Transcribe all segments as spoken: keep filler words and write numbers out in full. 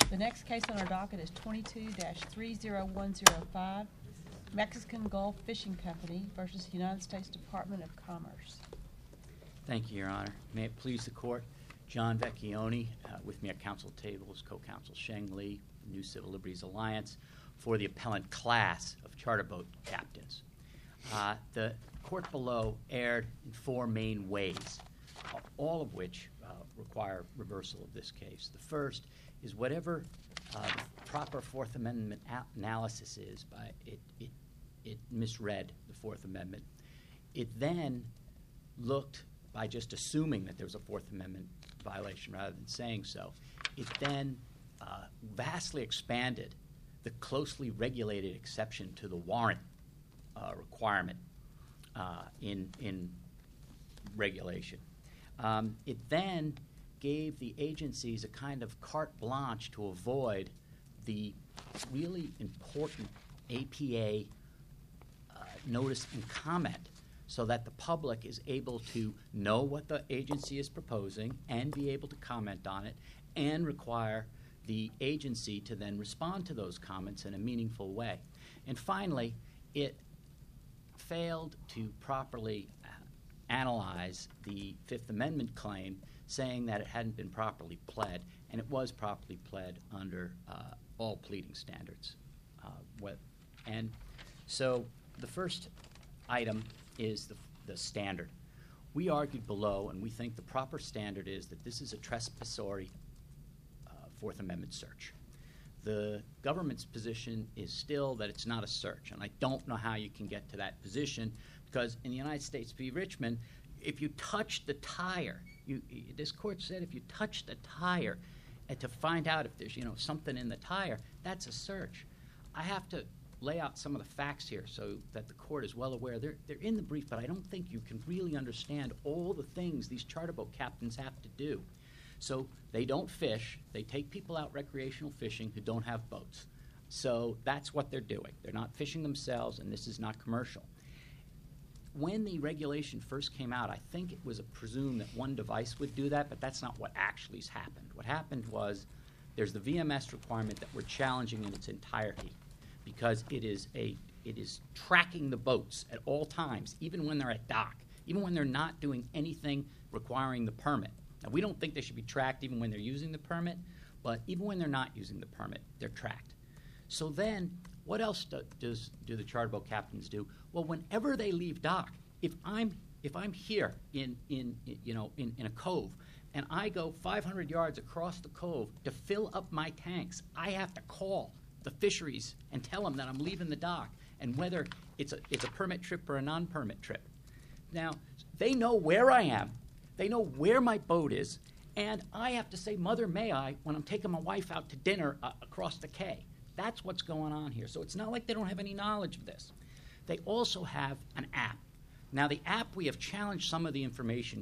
The next case on our docket is twenty-two dash three zero one zero five, Mexican Gulf Fishing Company versus United States Department of Commerce. Thank you, Your Honor. May it please the Court, John Vecchione, uh, with me at counsel table is co-counsel Sheng Li, New Civil Liberties Alliance, for the appellant class of charter boat captains. Uh, the court below erred in four main ways, uh, all of which uh, require reversal of this case. The first is whatever uh, the proper Fourth Amendment a- analysis is, by it, it, it misread the Fourth Amendment. It then looked, by just assuming that there was a Fourth Amendment violation rather than saying so, it then uh, vastly expanded the closely regulated exception to the warrant uh, requirement uh, in, in regulation. Um, it then gave the agencies a kind of carte blanche to avoid the really important A P A uh, notice and comment, so that the public is able to know what the agency is proposing and be able to comment on it, and require the agency to then respond to those comments in a meaningful way. And finally, it failed to properly uh, analyze the Fifth Amendment claim, saying that it hadn't been properly pled, and it was properly pled under uh, all pleading standards. Uh, what, and so the first item is the, the standard. We argued below, and we think the proper standard is that this is a trespassory uh, Fourth Amendment search. The government's position is still that it's not a search, and I don't know how you can get to that position, because in the United States v. Richmond, if you touch the tire, you, this court said if you touch the tire and to find out if there's you know something in the tire, that's a search. I have to lay out some of the facts here so that the court is well aware. They're, they're in the brief, but I don't think you can really understand all the things these charter boat captains have to do. So they don't fish. They take people out recreational fishing who don't have boats. So that's what they're doing. They're not fishing themselves, and this is not commercial. When the regulation first came out, I think it was presumed that one device would do that, but that's not what actually has happened. What happened was there's the V M S requirement that we're challenging in its entirety, because it is a it is tracking the boats at all times, even when they're at dock, even when they're not doing anything requiring the permit. Now, we don't think they should be tracked even when they're using the permit, but even when they're not using the permit, they're tracked. So then, what else do, does do the charter boat captains do? Well, whenever they leave dock, if I'm if I'm here in in you know in, in a cove, and I go five hundred yards across the cove to fill up my tanks, I have to call the fisheries and tell them that I'm leaving the dock, and whether it's a it's a permit trip or a non-permit trip. Now, they know where I am, they know where my boat is, and I have to say, "Mother, may I?" when I'm taking my wife out to dinner uh, across the quay. That's what's going on here. So it's not like they don't have any knowledge of this. They also have an app. Now, the app, we have challenged some of the information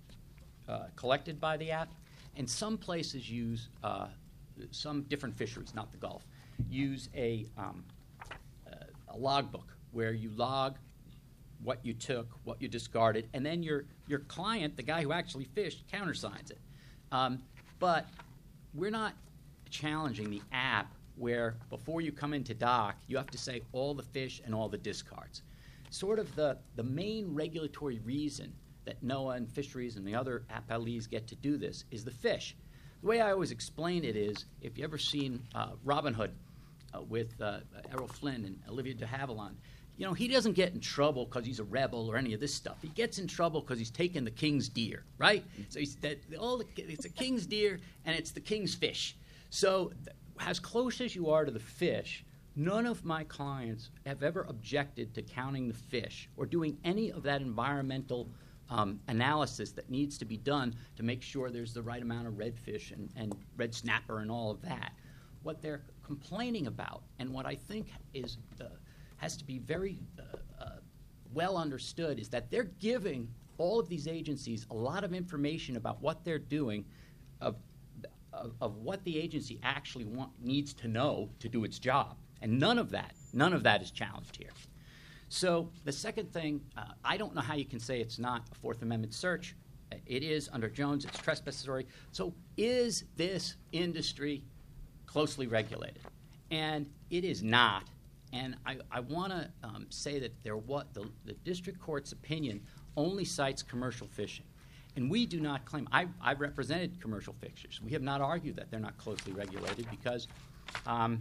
uh, collected by the app, and some places use uh, some different fisheries, not the Gulf, use a, um, uh, a logbook where you log what you took, what you discarded, and then your your client, the guy who actually fished, countersigns it. Um, but we're not challenging the app where before you come into dock, you have to say all the fish and all the discards. Sort of the, the main regulatory reason that NOAA and fisheries and the other appellees get to do this is the fish. The way I always explain it is, if you've ever seen uh, Robin Hood uh, with uh, Errol Flynn and Olivia de Havilland, you know, he doesn't get in trouble because he's a rebel or any of this stuff. He gets in trouble because he's taken the king's deer, right? So he's that, all the, it's a king's deer and it's the king's fish. So th- as close as you are to the fish, none of my clients have ever objected to counting the fish or doing any of that environmental um, analysis that needs to be done to make sure there's the right amount of redfish and, and red snapper and all of that. What they're complaining about, and what I think is uh, has to be very uh, uh, well understood, is that they're giving all of these agencies a lot of information about what they're doing, of Of, of what the agency actually want, needs to know to do its job. And none of that, none of that is challenged here. So the second thing, uh, I don't know how you can say it's not a Fourth Amendment search. It is under Jones, it's trespassory. So is this industry closely regulated. And it is not. And I, I want to um, say that there what the, the district court's opinion only cites commercial fishing. And we do not claim, I, I've represented commercial fishers. We have not argued that they're not closely regulated because, um,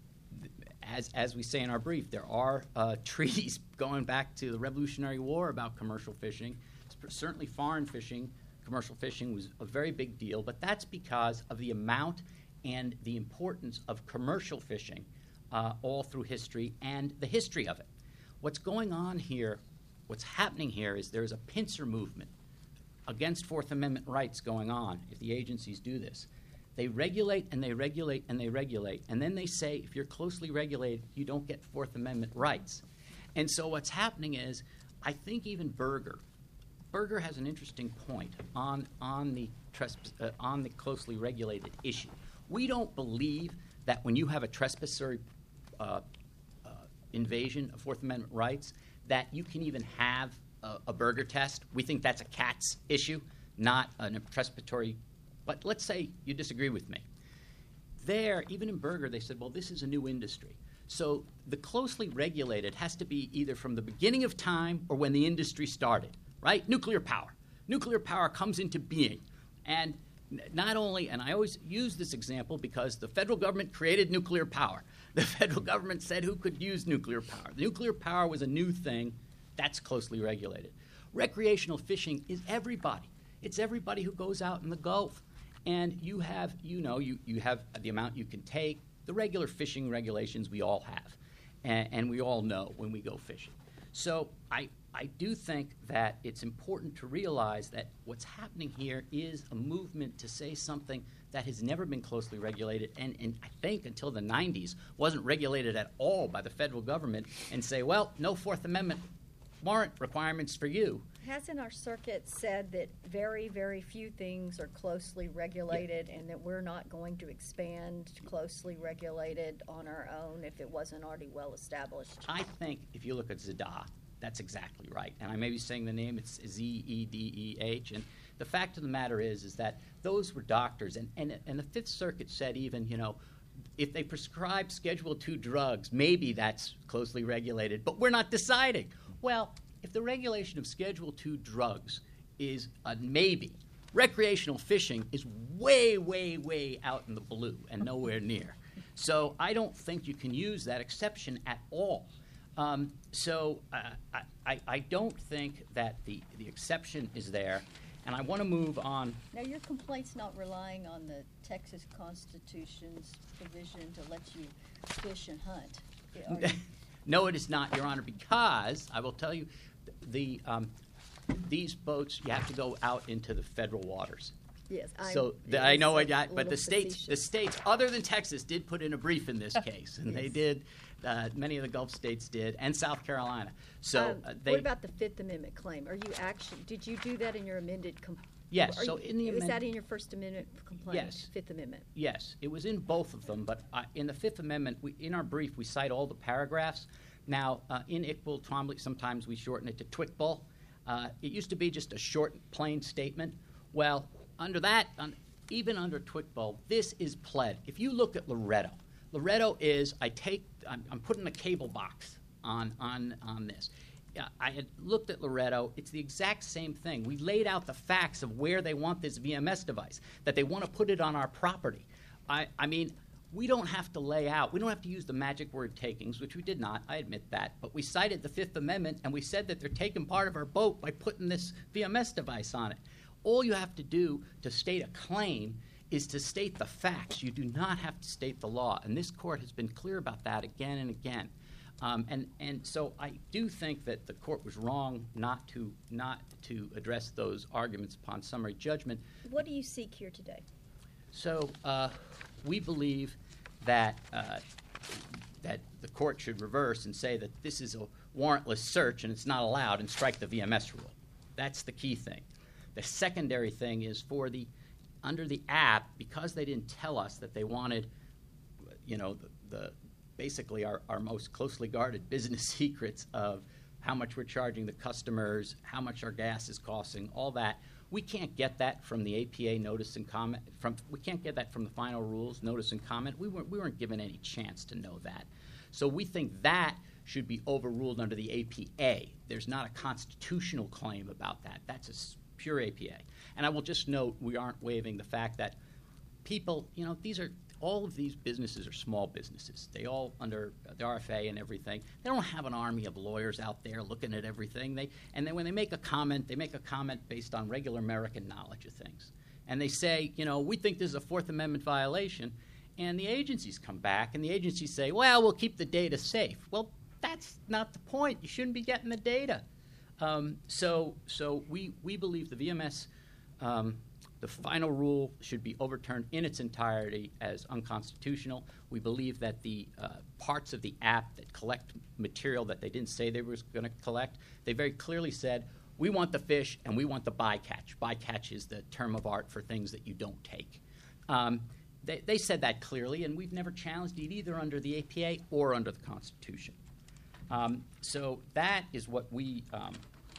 as, as we say in our brief, there are uh, treaties going back to the Revolutionary War about commercial fishing. Certainly foreign fishing, commercial fishing was a very big deal, but that's because of the amount and the importance of commercial fishing uh, all through history and the history of it. What's going on here, what's happening here is there's a pincer movement against Fourth Amendment rights going on if the agencies do this. They regulate and they regulate and they regulate, and then they say if you're closely regulated, you don't get Fourth Amendment rights. And so what's happening is, I think even Berger, Berger has an interesting point on, on, the, trespass, uh, on the closely regulated issue. We don't believe that when you have a trespassory uh, uh, invasion of Fourth Amendment rights, that you can even have a, a Berger test. We think that's a Katz issue, not an trespassory. But let's say you disagree with me. There, even in Berger, they said, well, this is a new industry. So the closely regulated has to be either from the beginning of time or when the industry started, right? Nuclear power. Nuclear power comes into being. And not only, and I always use this example because the federal government created nuclear power. The federal government said who could use nuclear power. The nuclear power was a new thing. That's closely regulated. Recreational fishing is everybody. It's everybody who goes out in the Gulf. And you have, you know, you, you have the amount you can take, the regular fishing regulations we all have. And, and we all know when we go fishing. So I, I do think that it's important to realize that what's happening here is a movement to say something that has never been closely regulated and, and I think until the nineties wasn't regulated at all by the federal government and say, well, no Fourth Amendment warrant requirements for you. Hasn't our circuit said that very, very few things are closely regulated yeah. and that we're not going to expand closely regulated on our own if it wasn't already well established? I think if you look at Zeddah, that's exactly right. And I may be saying the name, it's Z E D E H. And the fact of the matter is, is that those were doctors. And, and, and the Fifth Circuit said even, you know, if they prescribe Schedule two drugs, maybe that's closely regulated, but we're not deciding. Well, if the regulation of Schedule two drugs is a maybe, recreational fishing is way, way, way out in the blue and nowhere near. So I don't think you can use that exception at all. Um, so uh, I, I don't think that the, the exception is there. And I want to move on. Now, your complaint's not relying on the Texas Constitution's provision to let you fish and hunt. No, it is not, Your Honor, because I will tell you, the um, these boats, you have to go out into the federal waters. Yes, I'm, so the, I know, like I, but the states, facetious. the states other than Texas did put in a brief in this case, and yes. they did. Uh, many of the Gulf states did, and South Carolina. So um, uh, they. What about the Fifth Amendment claim? Are you actually? Did you do that in your amended complaint? Yes. Are so you, in the is amendment, that in your First Amendment complaint? Yes. Fifth Amendment. Yes, it was in both of them, but uh, in the Fifth Amendment, we, in our brief, we cite all the paragraphs. Now, uh, in Iqbal Twombly, sometimes we shorten it to Twickball. Uh, it used to be just a short, plain statement. Well, under that, on, even under Twickball, this is pled. If you look at Loretto, Loretto is, I take, I'm, I'm putting a cable box on, on, on this. Uh, I had looked at Loretto. It's the exact same thing. We laid out the facts of where they want this V M S device, that they want to put it on our property. I, I mean, we don't have to lay out, we don't have to use the magic word takings, which we did not, I admit that, but we cited the Fifth Amendment and we said that they're taking part of our boat by putting this V M S device on it. All you have to do to state a claim is to state the facts. You do not have to state the law, and this court has been clear about that again and again. Um, and, and so I do think that the court was wrong not to, not to address those arguments upon summary judgment. What do you seek here today? So uh, we believe that uh, that the court should reverse and say that this is a warrantless search and it's not allowed, and strike the V M S rule. That's the key thing. The secondary thing is for the under the app, because they didn't tell us that they wanted, you know, the, the basically our, our most closely guarded business secrets of how much we're charging the customers, how much our gas is costing, all that. We can't get that from the A P A notice and comment. From we can't get that from the final rules notice and comment. We weren't we weren't given any chance to know that. So we think that should be overruled under the A P A. There's not a constitutional claim about that. That's a s- pure A P A. And I will just note we aren't waiving the fact that people, you know, these are all of these businesses are small businesses. They all under the R F A and everything. They don't have an army of lawyers out there looking at everything. They and then when they make a comment, they make a comment based on regular American knowledge of things. And they say, you know, we think this is a Fourth Amendment violation. And the agencies come back and the agencies say, well, we'll keep the data safe. Well, that's not the point. You shouldn't be getting the data. Um, so so we, we believe the V M S, um, the final rule should be overturned in its entirety as unconstitutional. We believe that the uh, parts of the app that collect material that they didn't say they were going to collect, they very clearly said, we want the fish and we want the bycatch. Bycatch is the term of art for things that you don't take. Um, they, they said that clearly, and we've never challenged it either under the A P A or under the Constitution. Um, so that is what we um,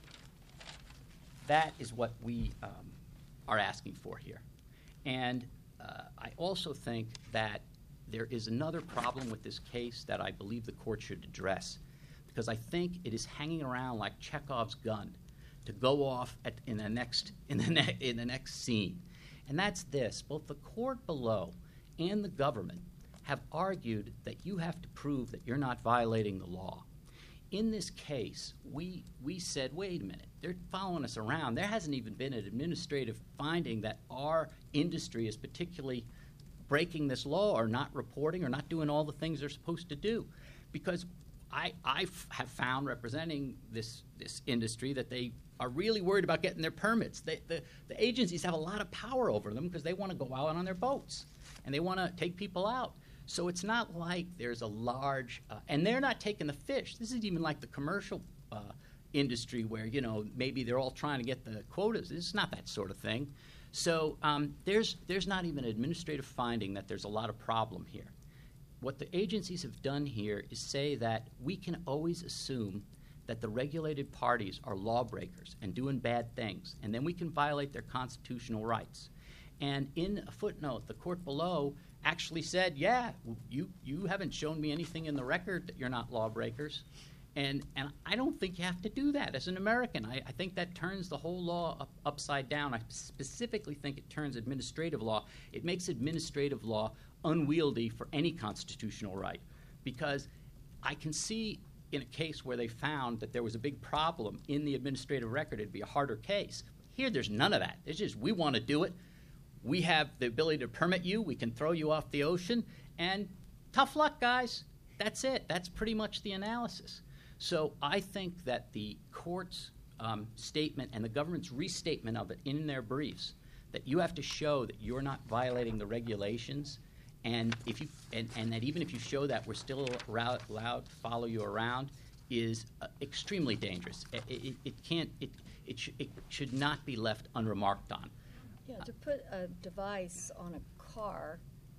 that is what we um, are asking for here. And uh, I also think that there is another problem with this case that I believe the court should address, because I think it is hanging around like Chekhov's gun to go off at, in the next in the ne- in the next scene. And that's this: both the court below and the government have argued that you have to prove that you're not violating the law. In this case, we we said, wait a minute, they're following us around. There hasn't even been an administrative finding that our industry is particularly breaking this law or not reporting or not doing all the things they're supposed to do. Because I, I f- have found, representing this, this industry, that they are really worried about getting their permits. They, the, the agencies have a lot of power over them because they want to go out on their boats and they want to take people out. So it's not like there's a large, uh, and they're not taking the fish. This is even like the commercial uh, industry where, you know, maybe they're all trying to get the quotas. It's not that sort of thing. So um, there's there's not even an administrative finding that there's a lot of problem here. What the agencies have done here is say that we can always assume that the regulated parties are lawbreakers and doing bad things, and then we can violate their constitutional rights. And in a footnote, the court below actually said, yeah, you, you haven't shown me anything in the record that you're not lawbreakers. And and I don't think you have to do that as an American. I, I think that turns the whole law up, upside down. I specifically think it turns administrative law. It makes administrative law unwieldy for any constitutional right. Because I can see in a case where they found that there was a big problem in the administrative record, it'd be a harder case. Here, there's none of that. It's just, we want to do it. We have the ability to permit you. We can throw you off the ocean. And tough luck, guys. That's it. That's pretty much the analysis. So I think that the court's um, statement and the government's restatement of it in their briefs, that you have to show that you're not violating the regulations, and if you and, and that even if you show that we're still allowed, allowed to follow you around, is uh, extremely dangerous. It, it, it can't. It it, sh- it should not be left unremarked on. Yeah, to put a device on a car,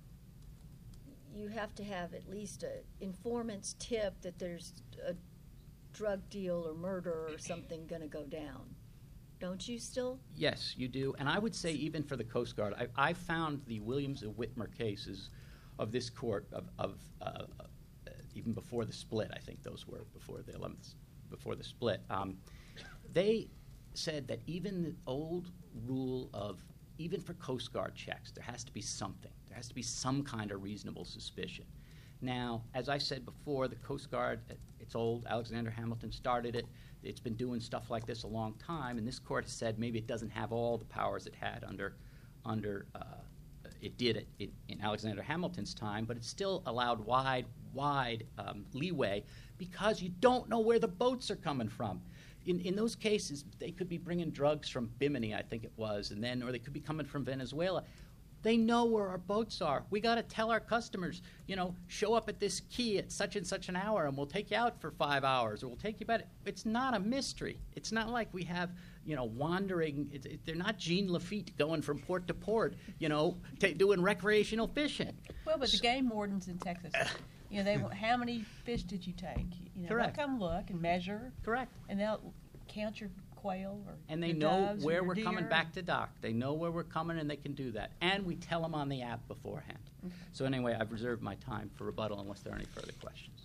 you have to have at least a informant's tip that there's a drug deal or murder or something going to go down. Don't you still? Yes, you do. And I would say even for the Coast Guard, I, I found the Williams and Whitmer cases of this court, of, of uh, uh, even before the split, I think those were before the eleventh, before the split, um, they said that even the old rule of, even for Coast Guard checks, there has to be something. There has to be some kind of reasonable suspicion. Now, as I said before, the Coast Guard, it's old. Alexander Hamilton started it. It's been doing stuff like this a long time, and this court has said maybe it doesn't have all the powers it had under, under uh, it did it in, in Alexander Hamilton's time, but it still allowed wide, wide um, leeway because you don't know where the boats are coming from. In, in those cases, they could be bringing drugs from Bimini, I think it was, and then, or they could be coming from Venezuela. They know where our boats are. We got to tell our customers, you know, show up at this quay at such and such an hour, and we'll take you out for five hours, or we'll take you back. It's not a mystery. It's not like we have, you know, wandering. It, it, they're not Jean Lafitte going from port to port, you know, t- doing recreational fishing. Well, but So- the game wardens in Texas, you know, they want, how many fish did you take? You know, Correct. they'll come look and measure, Correct. and they'll count your quail or And they your know doves or where your we're coming deer? back to dock. They know where we're coming, and they can do that. And we tell them on the app beforehand. Okay. So anyway, I've reserved my time for rebuttal unless there are any further questions.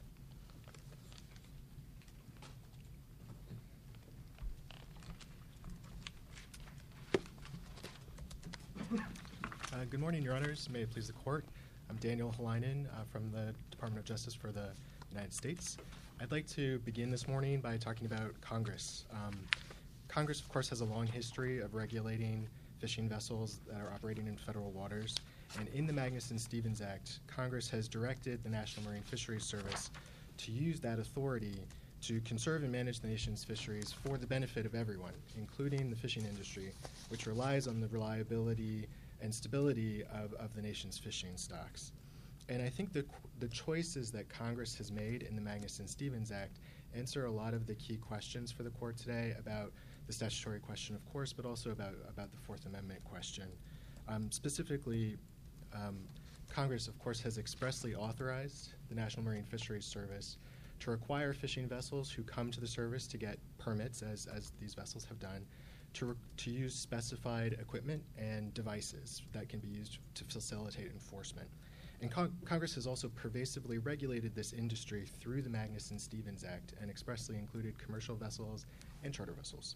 Uh, Good morning, Your Honors. May it please the Court. I'm Daniel Halainen uh, from the Department of Justice for the United States. I'd like to begin this morning by talking about Congress. Um, Congress, of course, has a long history of regulating fishing vessels that are operating in federal waters. And in the Magnuson-Stevens Act, Congress has directed the National Marine Fisheries Service to use that authority to conserve and manage the nation's fisheries for the benefit of everyone, including the fishing industry, which relies on the reliability and stability of, of the nation's fishing stocks. And I think the, the choices that Congress has made in the Magnuson-Stevens Act answer a lot of the key questions for the Court today about the statutory question, of course, but also about, about the Fourth Amendment question. Um, specifically, um, Congress, of course, has expressly authorized the National Marine Fisheries Service to require fishing vessels who come to the service to get permits, as, as these vessels have done, to, re- to use specified equipment and devices that can be used to facilitate enforcement. And Con- Congress has also pervasively regulated this industry through the Magnuson-Stevens Act and expressly included commercial vessels and charter vessels.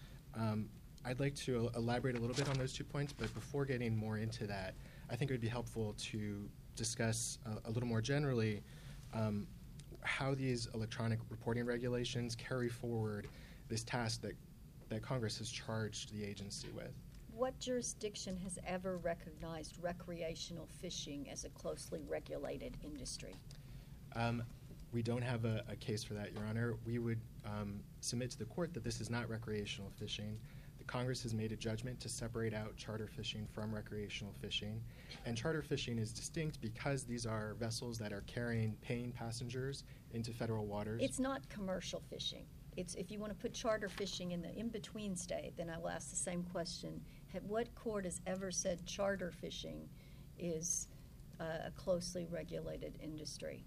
Um, I'd like to elaborate a little bit on those two points, but before getting more into that, I think it would be helpful to discuss a, a little more generally um, how these electronic reporting regulations carry forward this task that, that Congress has charged the agency with. What jurisdiction has ever recognized recreational fishing as a closely regulated industry? Um, we don't have a, a case for that, Your Honor. We would um, submit to the Court that this is not recreational fishing. The Congress has made a judgment to separate out charter fishing from recreational fishing. And charter fishing is distinct because these are vessels that are carrying paying passengers into federal waters. It's not commercial fishing. It's, if you want to put charter fishing in the in-between state, then I will ask the same question. Have, what court has ever said charter fishing is uh, a closely regulated industry?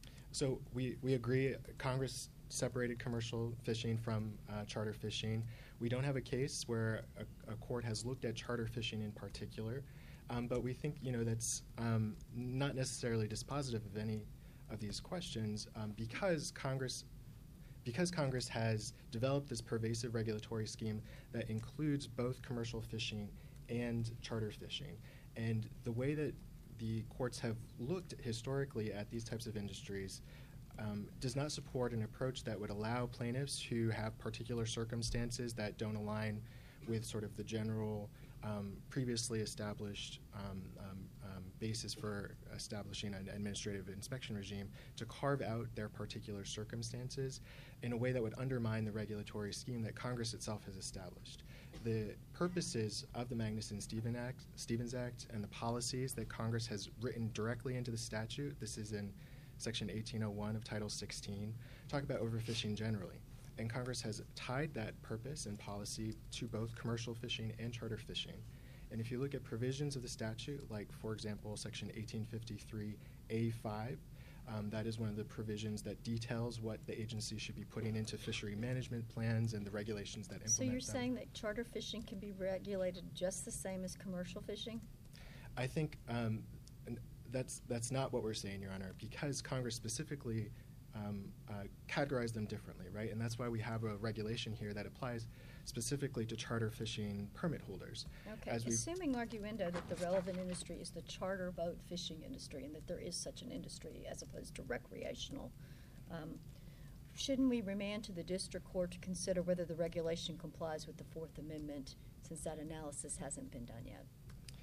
So we, we agree. Congress separated commercial fishing from uh, charter fishing. We don't have a case where a, a court has looked at charter fishing in particular, um, but we think you know that's um, not necessarily dispositive of any of these questions um, because Congress because Congress has developed this pervasive regulatory scheme that includes both commercial fishing and charter fishing. And the way that the courts have looked historically at these types of industries um, does not support an approach that would allow plaintiffs who have particular circumstances that don't align with sort of the general um, previously established um, um, um, basis for establishing an administrative inspection regime to carve out their particular circumstances in a way that would undermine the regulatory scheme that Congress itself has established. The purposes of the Magnuson-Stevens Act, Stevens Act and the policies that Congress has written directly into the statute, this is in Section eighteen oh one of Title sixteen, talk about overfishing generally. And Congress has tied that purpose and policy to both commercial fishing and charter fishing. And if you look at provisions of the statute, like, for example, Section eighteen fifty-three A five, um, that is one of the provisions that details what the agency should be putting into fishery management plans and the regulations that implement So you're them. saying that charter fishing can be regulated just the same as commercial fishing? I think um, n- that's that's not what we're saying, Your Honor, because Congress specifically um, uh, categorized them differently, right? And that's why we have a regulation here that applies specifically to charter fishing permit holders. Okay, As we've- assuming arguendo that the relevant industry is the charter boat fishing industry and that there is such an industry as opposed to recreational, um, shouldn't we remand to the district court to consider whether the regulation complies with the Fourth Amendment since that analysis hasn't been done yet?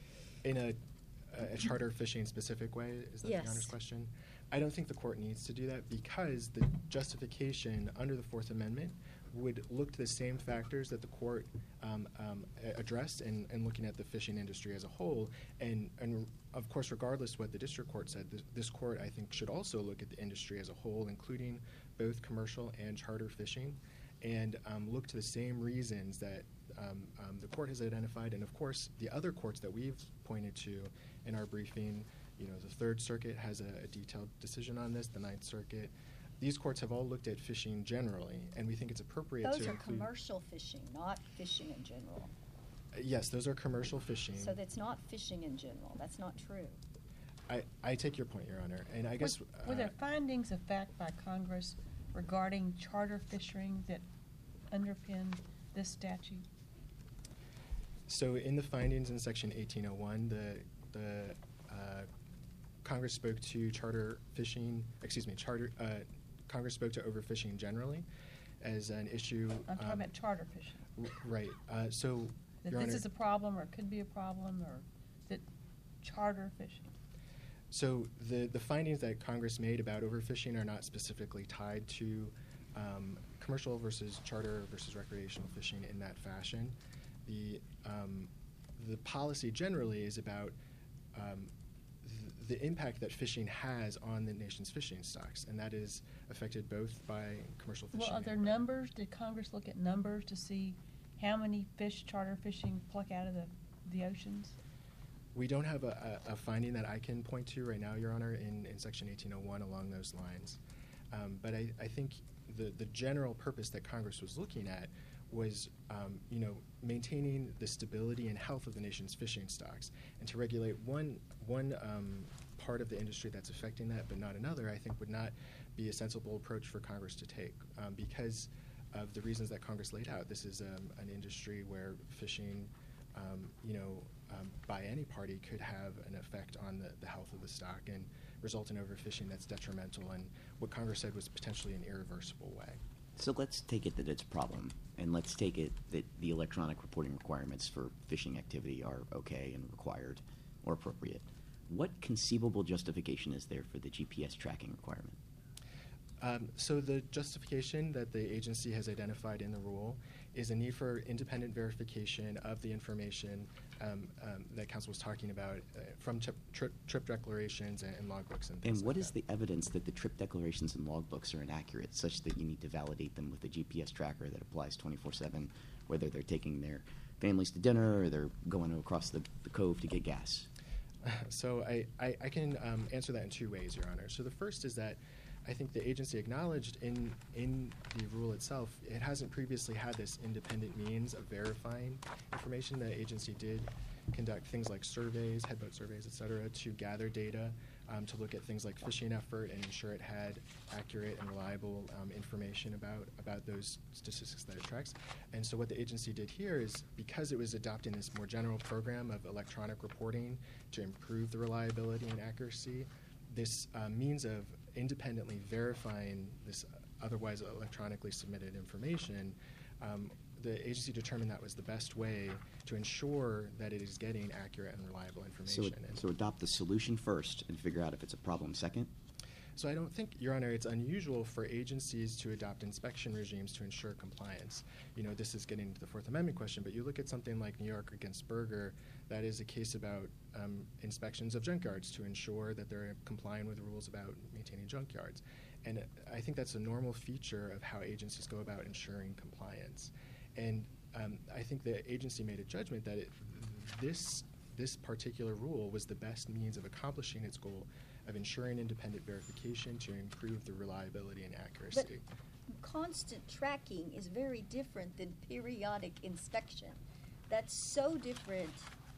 In a, a, a charter fishing specific way, is that Yes. the Honor's question? I don't think the court needs to do that because the justification under the Fourth Amendment would look to the same factors that the court um, um, a- addressed in, in looking at the fishing industry as a whole. And, and of course, regardless what the district court said, this, this court, I think, should also look at the industry as a whole, including both commercial and charter fishing, and um, look to the same reasons that um, um, the court has identified. And of course, the other courts that we've pointed to in our briefing, you know, the Third Circuit has a, a detailed decision on this, the Ninth Circuit, these courts have all looked at fishing generally, and we think it's appropriate Those to are include. commercial fishing, not fishing in general. Uh, Yes, those are commercial fishing. So that's not fishing in general. That's not true. I, I take your point, Your Honor, and I guess. Were- Were there uh, findings of fact by Congress regarding charter fishing that underpin this statute? So in the findings in Section eighteen oh one, the, the uh, Congress spoke to charter fishing, excuse me, charter, uh, Congress spoke to overfishing generally as an issue. I'm talking um, about charter fishing. r- Right, uh, so, That Your this Honor. is a problem, or could be a problem, or that charter fishing. So the, the findings that Congress made about overfishing are not specifically tied to um, commercial versus charter versus recreational fishing in that fashion. The, um, the policy generally is about um, th- the impact that fishing has on the nation's fishing stocks, and that is affected both by commercial fishing. Well, are there and by- numbers? Did Congress look at numbers to see how many fish charter fishing pluck out of the, the oceans? We don't have a, a, a finding that I can point to right now, Your Honor, in, in Section eighteen oh one along those lines. Um, but I, I think the, the general purpose that Congress was looking at was, um, you know, maintaining the stability and health of the nation's fishing stocks, and to regulate one one um, part of the industry that's affecting that, but not another. I think would not be a sensible approach for Congress to take, um, because of the reasons that Congress laid out. This is um, an industry where fishing, um, you know, um, by any party could have an effect on the, the health of the stock and result in overfishing that's detrimental, and what Congress said was potentially an irreversible way. So let's take it that it's a problem, and let's take it that the electronic reporting requirements for fishing activity are okay and required or appropriate. What conceivable justification is there for the G P S tracking requirement? Um, so the justification that the agency has identified in the rule is a need for independent verification of the information um, um, that Council was talking about uh, from trip, trip, trip declarations and, and logbooks and things And what like is that. the evidence that the trip declarations and logbooks are inaccurate, such that you need to validate them with a G P S tracker that applies twenty-four seven, whether they're taking their families to dinner or they're going across the, the cove to get gas? So I, I, I can um, answer that in two ways, Your Honor. So the first is that I think the agency acknowledged in, in the rule itself, it hasn't previously had this independent means of verifying information. The agency did conduct things like surveys, headboat surveys, et cetera, to gather data, um, to look at things like fishing effort and ensure it had accurate and reliable um, information about, about those statistics that it tracks. And so what the agency did here is, because it was adopting this more general program of electronic reporting to improve the reliability and accuracy, this uh, means of independently verifying this otherwise electronically submitted information, um, the agency determined that was the best way to ensure that it is getting accurate and reliable So, information. And so adopt the solution first and figure out if it's a problem second? so I don't think, Your Honor, it's unusual for agencies to adopt inspection regimes to ensure compliance. You know, this is getting into the Fourth Amendment question, but you look at something like New York against Berger, that is a case about um, inspections of junkyards to ensure that they're complying with rules about maintaining junkyards. And I think that's a normal feature of how agencies go about ensuring compliance. And um, I think the agency made a judgment that it, this, this particular rule was the best means of accomplishing its goal of ensuring independent verification to improve the reliability and accuracy. But constant tracking is very different than periodic inspection. That's so different.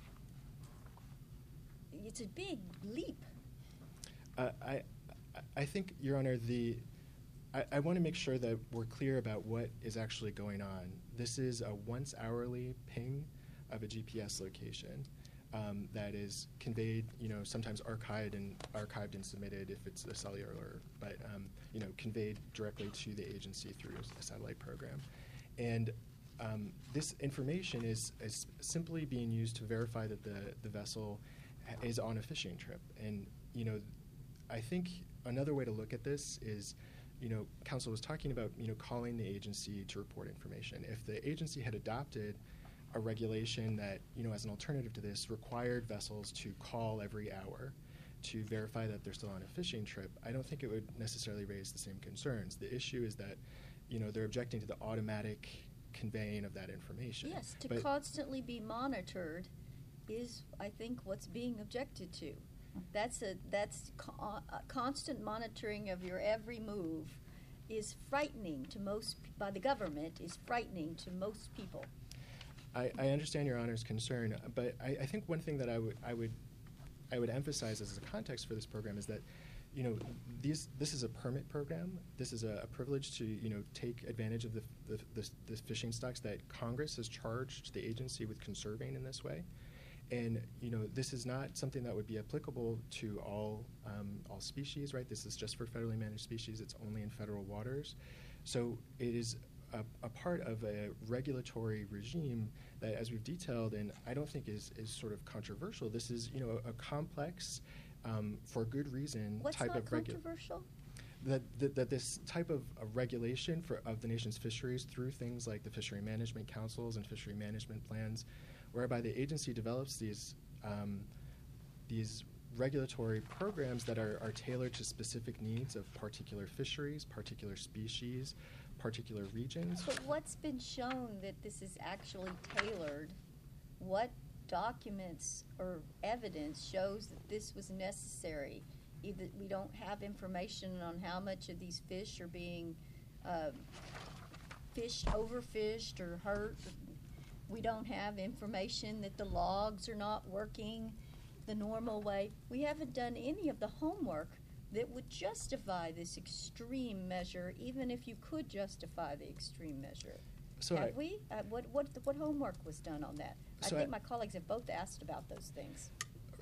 It's a big leap. Uh, I, I think, Your Honor, the, I, I want to make sure that we're clear about what is actually going on. This is a once hourly ping of a G P S location um, that is conveyed, you know, sometimes archived and archived and submitted if it's a cellular, but um, you know, conveyed directly to the agency through a satellite program. And um, this information is, is simply being used to verify that the, the vessel is on a fishing trip. And, you know, I think another way to look at this is, you know, Council was talking about, you know, calling the agency to report information. If the agency had adopted a regulation that, you know, as an alternative to this, required vessels to call every hour to verify that they're still on a fishing trip, I don't think it would necessarily raise the same concerns. The issue is that, you know, they're objecting to the automatic conveying of that information. Yes, to But- constantly be monitored is, I think, what's being objected to. That's a that's co- uh, constant monitoring of your every move is frightening to most, p- by the government, is frightening to most people. I, I understand Your Honor's concern, but I, I think one thing that I would I would I would emphasize as a context for this program is that, you know, these this is a permit program. This is a, a privilege to you know take advantage of the the, the the fishing stocks that Congress has charged the agency with conserving in this way, and you know this is not something that would be applicable to all um, all species, right? This is just for federally managed species. It's only in federal waters, so it is A, a part of a regulatory regime that, as we've detailed, and I don't think is, is sort of controversial. This is, you know, a, a complex, um, for good reason, What's type not of regulation. controversial? That, that, that this type of uh, regulation for of the nation's fisheries through things like the fishery management councils and fishery management plans, whereby the agency develops these um, these regulatory programs that are, are tailored to specific needs of particular fisheries, particular species, particular regions. But what's been shown that this is actually tailored? What documents or evidence shows that this was necessary? Either we don't have information on how much of these fish are being uh, fished, overfished, or hurt. We don't have information that the logs are not working the normal way. We haven't done any of the homework that would justify this extreme measure, even if you could justify the extreme measure. So have I- we? Uh, what, what, what homework was done on that? I So think I- my colleagues have both asked about those things.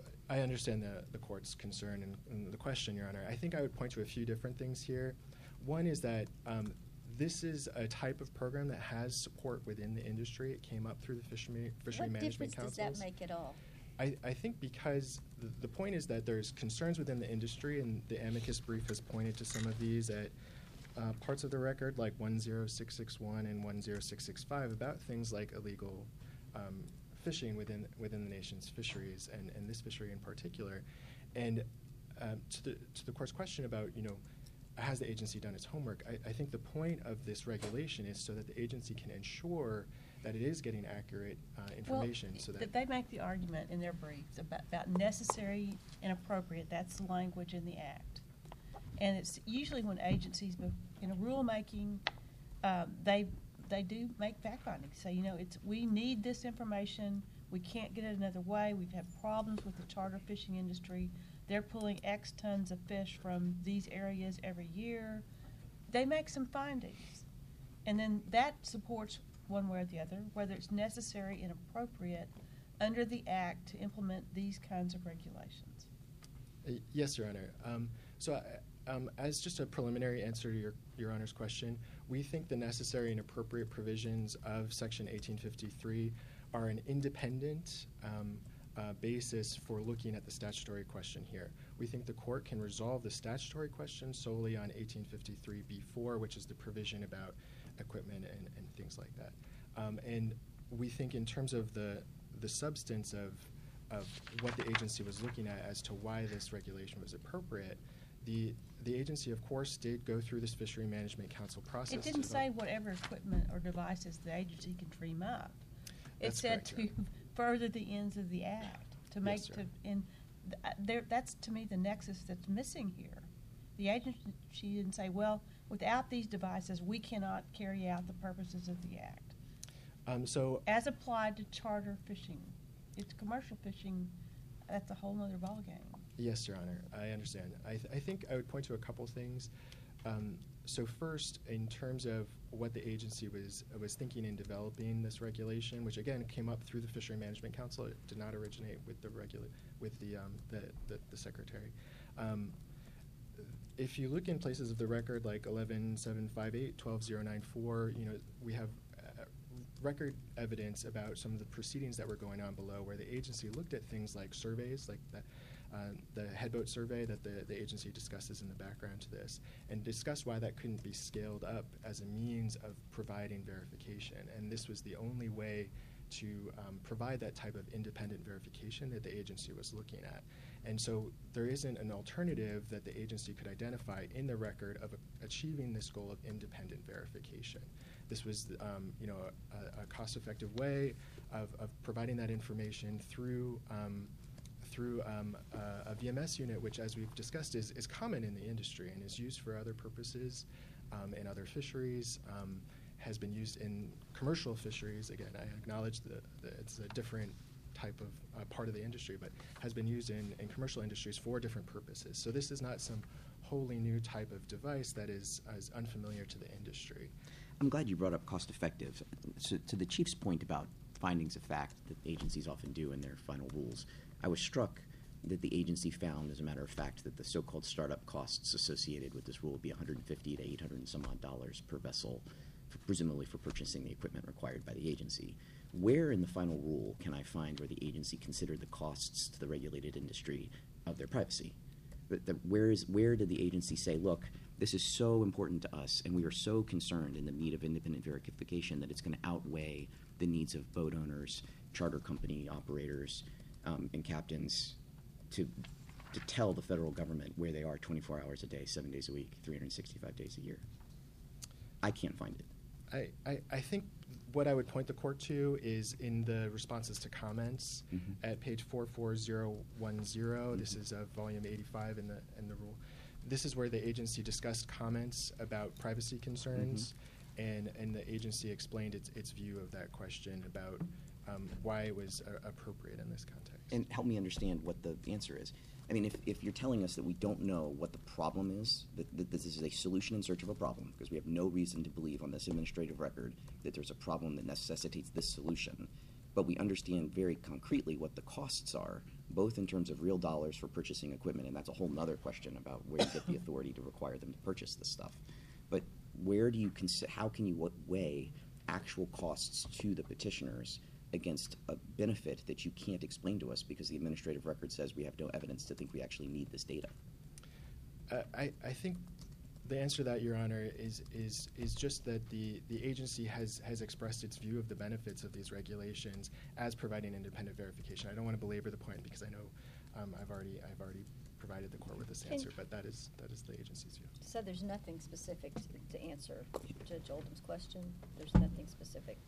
I understand the, the court's concern and, and the question, Your Honor. I think I would point to a few different things here. One is that um, this is a type of program that has support within the industry. It came up through the fishery, fishery What management difference does councils. that make at all? I, I think because the, the point is that there's concerns within the industry, and the amicus brief has pointed to some of these at uh, parts of the record, like one zero six six one and one zero six six five, about things like illegal um, fishing within within the nation's fisheries, and, and this fishery in particular. And um, to the to the court's question about, you know, has the agency done its homework? I, I think the point of this regulation is so that the agency can ensure that it is getting accurate uh, information. Well, so that th- they make the argument in their briefs about, about necessary and appropriate. That's the language in the act. And it's usually when agencies, be- in a rulemaking, um, they they do make fact findings. Say, you know, it's we need this information. We can't get it another way. We've had problems with the charter fishing industry. They're pulling X tons of fish from these areas every year. They make some findings, and then that supports one way or the other, whether it's necessary and appropriate under the Act to implement these kinds of regulations. Uh, Yes, Your Honor. Um, so, uh, um, as just a preliminary answer to your, Your Honor's question, we think the necessary and appropriate provisions of Section eighteen fifty-three are an independent um, uh, basis for looking at the statutory question here. We think the court can resolve the statutory question solely on eighteen fifty-three B four, which is the provision about equipment and, and things like that. Um, and we think in terms of the the substance of of what the agency was looking at as to why this regulation was appropriate, the the agency, of course, did go through this Fishery Management Council process. It to didn't say develop- whatever equipment or devices the agency can dream up. It That's said correct, to Your Honor. further the ends of the Act, to make, Yes, to, Your Honor. and th- uh, there, that's to me the nexus that's missing here. The agency didn't say, well, without these devices, we cannot carry out the purposes of the Act. Um, so As applied to charter fishing. It's commercial fishing, that's a whole nother ballgame. Yes, Your Honor, I understand. I, th- I think I would point to a couple things. Um, so first, in terms of what the agency was was thinking in developing this regulation, which again came up through the Fishery Management Council, it did not originate with the regula- with the, um, the, the the secretary. Um, if you look in places of the record like eleven seven five eight, twelve zero nine four, you know, we have uh, record evidence about some of the proceedings that were going on below, where the agency looked at things like surveys, like the, uh, the headboat survey that the, the agency discusses in the background to this, and discussed why that couldn't be scaled up as a means of providing verification. And this was the only way to um, provide that type of independent verification that the agency was looking at. And so there isn't an alternative that the agency could identify in the record of a, achieving this goal of independent verification. This was, um, you know, a, a cost-effective way of, of providing that information through um, through um, a, a V M S unit, which, as we've discussed, is, is common in the industry and is used for other purposes um, in other fisheries, um, has been used in commercial fisheries. Again, I acknowledge that it's a different type of uh, part of the industry, but has been used in, in commercial industries for different purposes. So this is not some wholly new type of device that is as unfamiliar to the industry. I'm glad you brought up cost effective. So, to the Chief's point about findings of fact that agencies often do in their final rules, I was struck that the agency found, as a matter of fact, that the so-called startup costs associated with this rule would be one hundred fifty to eight hundred and some odd dollars per vessel, for, presumably for purchasing the equipment required by the agency. Where in the final rule can I find where the agency considered the costs to the regulated industry of their privacy? But the, where is where did the agency say, look, this is so important to us, and we are so concerned in the need of independent verification that it's going to outweigh the needs of boat owners, charter company operators, um, and captains to to tell the federal government where they are twenty-four hours a day, seven days a week, three hundred sixty-five days a year? I can't find it. I, I, I think what I would point the court to is in the responses to comments Mhm. at page four four zero one zero. Mhm. This is uh, volume eighty-five in the in the rule. This is where the agency discussed comments about privacy concerns, and and the agency explained its its view of that question about um, why it was uh, appropriate in this context. And help me understand what the answer is. I mean, if, if you're telling us that we don't know what the problem is, that, that this is a solution in search of a problem, because we have no reason to believe on this administrative record that there's a problem that necessitates this solution, but we understand very concretely what the costs are, both in terms of real dollars for purchasing equipment, and that's a whole nother question about where you get the authority to require them to purchase this stuff. But where do you consider, how can you weigh actual costs to the petitioners against a benefit that you can't explain to us because the administrative record says we have no evidence to think we actually need this data? Uh, I, I think the answer to that, Your Honor, is is is just that the, the agency has, has expressed its view of the benefits of these regulations as providing independent verification. I don't want to belabor the point because I know um, I've already I've already provided the court with this Can- answer, but that is that is the agency's view. So there's nothing specific to, to answer Judge Oldham's question? There's nothing specific?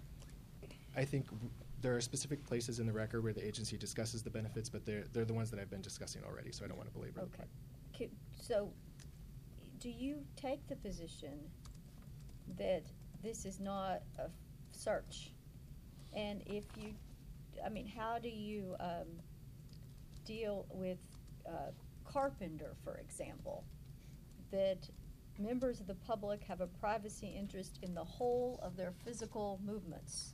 I think w- there are specific places in the record where the agency discusses the benefits, but they're they're the ones that I've been discussing already, so I don't want to belabor the Okay. point. Ki- So, do you take the position that this is not a f- search? And if you, I mean, how do you um, deal with uh, Carpenter, for example, that members of the public have a privacy interest in the whole of their physical movements?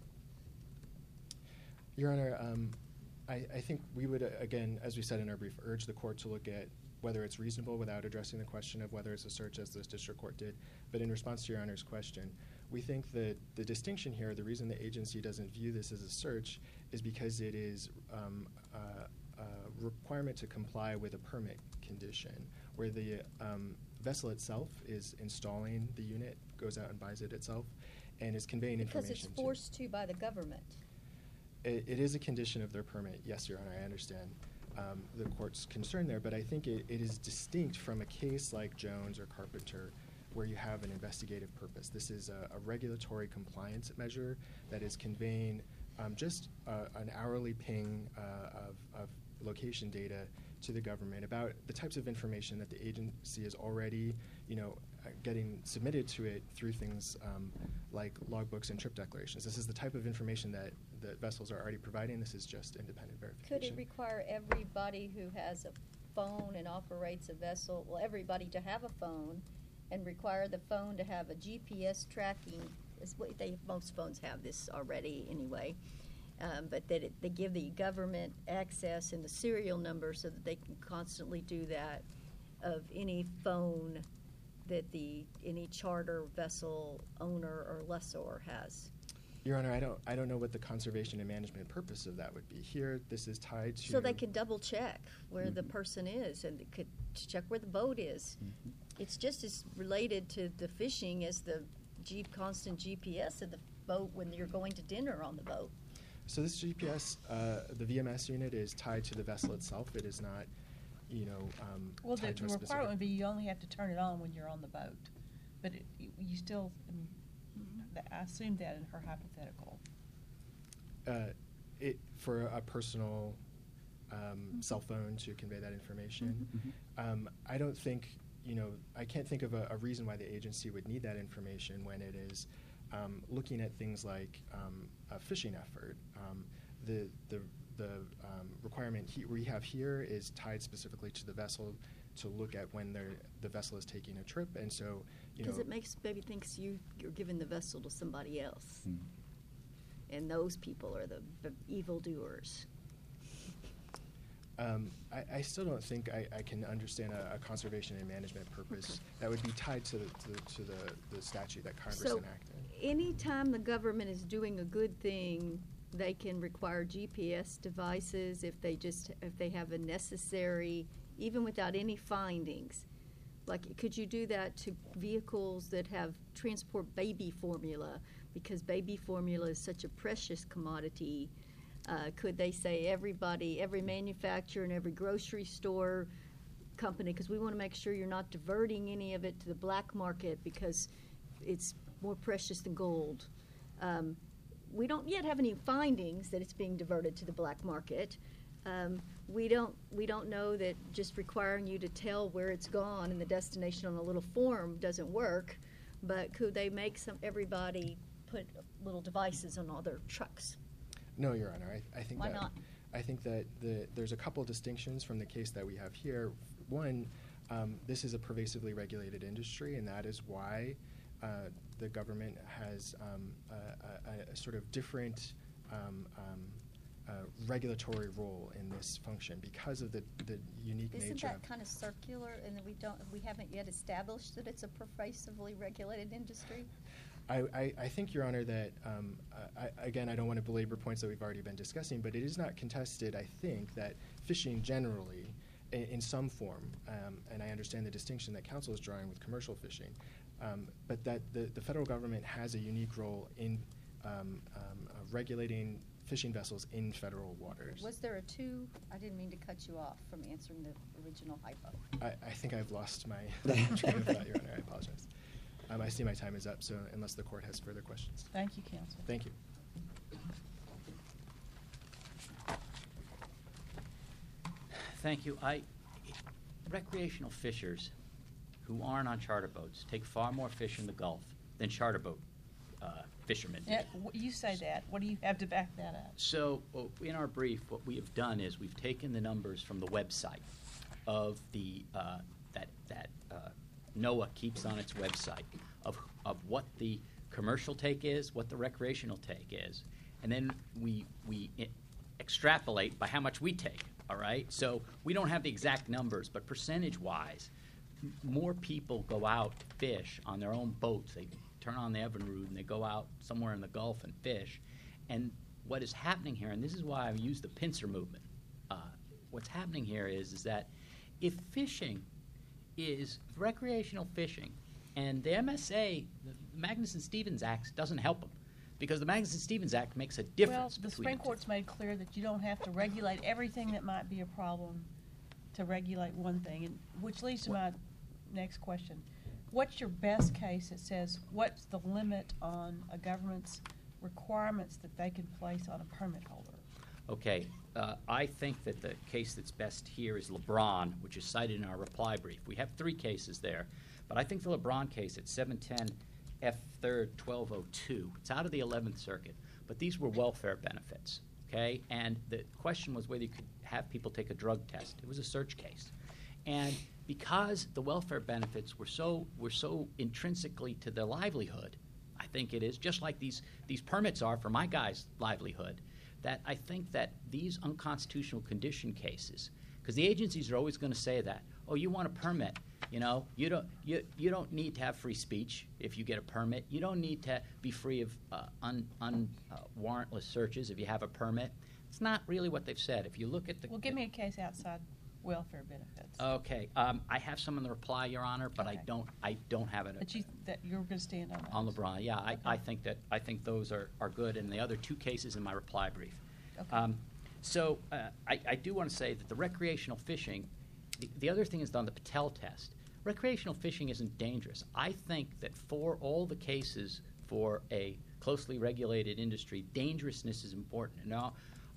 Your Honor, um, I, I think we would, uh, again, as we said in our brief, urge the court to look at whether it's reasonable without addressing the question of whether it's a search as this district court did. But in response to Your Honor's question, we think that the distinction here, the reason the agency doesn't view this as a search is because it is um, a, a requirement to comply with a permit condition, where the um, vessel itself is installing the unit, goes out and buys it itself, and is conveying Because information it's to- forced to by the government. It, it is a condition of their permit, yes, Your Honor, I understand um, the court's concern there, but I think it, it is distinct from a case like Jones or Carpenter where you have an investigative purpose. This is a, a regulatory compliance measure that is conveying um, just uh, an hourly ping uh, of, of location data to the government about the types of information that the agency is already, you know, uh, getting submitted to it through things um, like logbooks and trip declarations. This is the type of information that the vessels are already providing. This is just independent verification. Could it require everybody who has a phone and operates a vessel, well, everybody to have a phone, and require the phone to have a G P S tracking? Is what they, most phones have this already anyway, um, but that it, they give the government access and the serial number so that they can constantly do that of any phone that the any charter vessel owner or lessor has. Your Honor, I don't, I don't know what the conservation and management purpose of that would be. Here, this is tied to... So they can double check where the Mhm. person is and they could check where the boat is. Mhm. It's just as related to the fishing as the G, constant G P S of the boat when you're going to dinner on the boat. So this G P S, uh, the V M S unit is tied to the vessel itself. It is not, you know, um, Well, the tied to a the specific... requirement would be you only have to turn it on when you're on the boat. But it, you you still, I mean, th- I assumed that in her hypothetical. Uh, it, for a personal um, Mhm. cell phone to convey that information. Mhm. Um, I don't think, you know, I can't think of a, a reason why the agency would need that information when it is um, looking at things like um, a fishing effort. Um, the the the um, requirement he, we have here is tied specifically to the vessel to look at when they're, the vessel is taking a trip, and so you know. Because it makes baby thinks you you're giving the vessel to somebody else, Hmm. and those people are the, the evildoers. Um, I, I still don't think I, I can understand a, a conservation and management purpose Okay. that would be tied to the, to, the- to the, the statute that Congress So, enacted. anytime the government is doing a good thing, they can require G P S devices if they just, if they have a necessary, even without any findings. Like, could you do that to vehicles that have transport baby formula? Because baby formula is such a precious commodity. Uh, could they say everybody, every manufacturer and every grocery store company, because we want to make sure you're not diverting any of it to the black market because it's more precious than gold. Um, we don't yet have any findings that it's being diverted to the black market. Um, we don't we don't know that just requiring you to tell where it's gone and the destination on a little form doesn't work. But could they make some everybody put little devices on all their trucks? No, Your Honor, I, I think Why that not? I think that the, there's a couple distinctions from the case that we have here. One, um, this is a pervasively regulated industry, and that is why uh, the government has um, a, a, a sort of different um, um, uh, regulatory role in this function because of the, the unique Isn't nature. that of kind of circular, and we don't we haven't yet established that it's a pervasively regulated industry? I, I, I think, Your Honor, that, um, I, again, I don't want to belabor points that we've already been discussing, but it is not contested, I think, that fishing generally, in, in some form, um, and I understand the distinction that counsel is drawing with commercial fishing, um, but that the, the federal government has a unique role in um, um, uh, regulating fishing vessels in federal waters. Was there a two? I didn't mean to cut you off from answering the original hypo. I, I think I've lost my train of thought, Your Honor. I apologize. Um, I see my time is up, so unless the court has further questions. Thank you, counsel. Thank you. Thank you. I, recreational fishers who aren't on charter boats take far more fish in the Gulf than charter boat uh, fishermen do. Yeah, w- you say that. What do you have to back that up? So uh, in our brief, what we have done is we've taken the numbers from the website of the uh, that that uh, NOAA keeps on its website of of what the commercial take is, what the recreational take is, and then we we i- extrapolate by how much we take. All right, so we don't have the exact numbers, but percentage-wise, m- more people go out to fish on their own boats. They turn on the Evinrude and they go out somewhere in the Gulf and fish. And what is happening here, and this is why I use the pincer movement. Uh, what's happening here is is that if fishing is recreational fishing, and the M S A, the Magnuson-Stevens Act, doesn't help them, because the Magnuson-Stevens Act makes a difference Well, the between Supreme the two. Court's made clear that you don't have to regulate everything that might be a problem to regulate one thing, and which leads to my next question. What's your best case that says what's the limit on a government's requirements that they can place on a permit holder? Okay, uh, I think that the case that's best here is LeBron, which is cited in our reply brief. We have three cases there, but I think the LeBron case at seven ten F third twelve oh two, it's out of the eleventh Circuit, but these were welfare benefits, okay? And the question was whether you could have people take a drug test. It was a search case. And because the welfare benefits were so were so intrinsically to their livelihood, I think it is, just like these, these permits are for my guy's livelihood, that I think that these unconstitutional condition cases, because the agencies are always going to say that, oh, you want a permit, you know, you don't you, you don't need to have free speech if you get a permit. You don't need to be free of uh, un, un, uh, warrantless searches if you have a permit. It's not really what they've said. If you look at the Well, give me a case outside welfare benefits. Okay, um, I have some in the reply, Your Honor, but I Okay. don't I don't have it That you, that you're going to stand on that. on LeBron. Yeah, I, I Okay. think that I think those are, are good, and the other two cases in my reply brief. Okay. Um, so uh, I, I do want to say that the recreational fishing, the, the other thing is on the Patel test. Recreational fishing isn't dangerous. I think that for all the cases for a closely regulated industry, dangerousness is important. Now,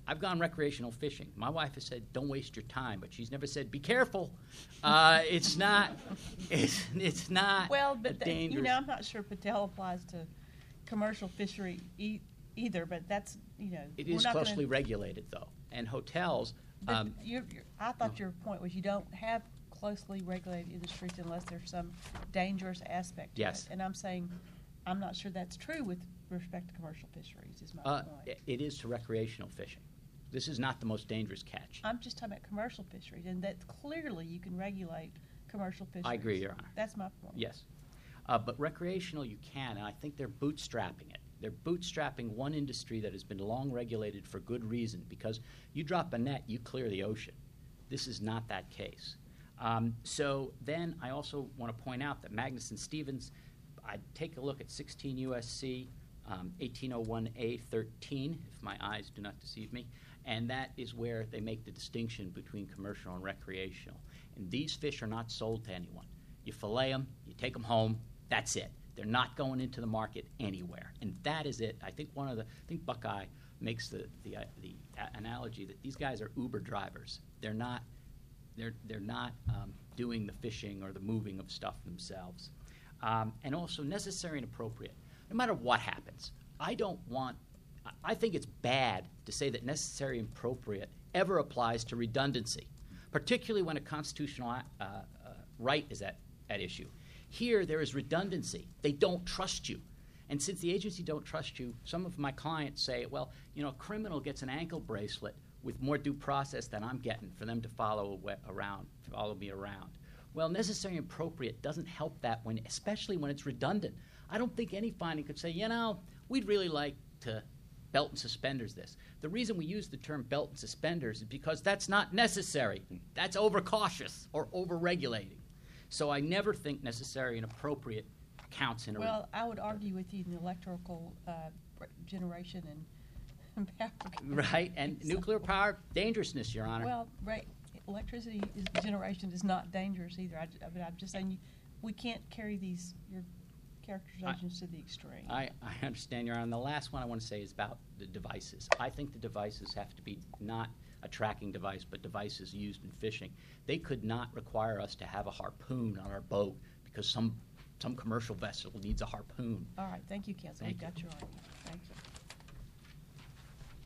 I've gone recreational fishing. My wife has said, "Don't waste your time," but she's never said, "Be careful." Uh, it's not. It's it's not. Well, a but the, dangerous. you know, I'm not sure Patel applies to commercial fishery e- either. But that's you know, It we're is not gonna- closely regulated, though, and hotels. But Um, you're, you're, I thought your point was you don't have closely regulated industries unless there's some dangerous aspect to Yes. it. And I'm saying, I'm not sure that's true with respect to commercial fisheries, is my uh, point. it- it is to recreational fishing. This is not the most dangerous catch. I'm just talking about commercial fisheries, and that clearly you can regulate commercial fisheries. I agree, Your Honor. That's my point. Yes. Uh, but recreational, you can, and I think they're bootstrapping it. They're bootstrapping one industry that has been long regulated for good reason, because you drop a net, you clear the ocean. This is not that case. Um, so then I also want to point out that Magnuson Stevens, I take a look at sixteen U S C um, eighteen oh one A thirteen, if my eyes do not deceive me, and that is where they make the distinction between commercial and recreational. And these fish are not sold to anyone. You fillet them, you take them home, that's it. They're not going into the market anywhere, and that is it. I think one of the, I think Buckeye makes the the, uh, the a- analogy that these guys are Uber drivers. They're not, they're they're not um, doing the fishing or the moving of stuff themselves, um, and also necessary and appropriate. No matter what happens, I don't want. I- I think it's bad to say that necessary and appropriate ever applies to redundancy, particularly when a constitutional uh, uh, right is at, at issue. Here, there is redundancy. They don't trust you. And since the agency don't trust you, some of my clients say, well, you know, a criminal gets an ankle bracelet with more due process than I'm getting for them to follow awa- around, follow me around. Well, necessary and appropriate doesn't help that, when, especially when it's redundant. I don't think any finding could say, you know, we'd really like to belt and suspenders this. The reason we use the term belt and suspenders is because that's not necessary. That's overcautious or over-regulating. So I never think necessary and appropriate counts in a. Well, I would argue with you in the electrical uh, generation and power. Right, and So- nuclear power, dangerousness, Your Honor. Well, right, electricity is, generation is not dangerous either. I, j- but I'm just saying, you- we can't carry these, your characterizations to the extreme. I, I understand, Your Honor. And the last one I want to say is about the devices. I think the devices have to be not a tracking device, but devices used in fishing. They could not require us to have a harpoon on our boat because some, some commercial vessel needs a harpoon. All right, thank you, counsel. We Thank you. got your argument. Thank you.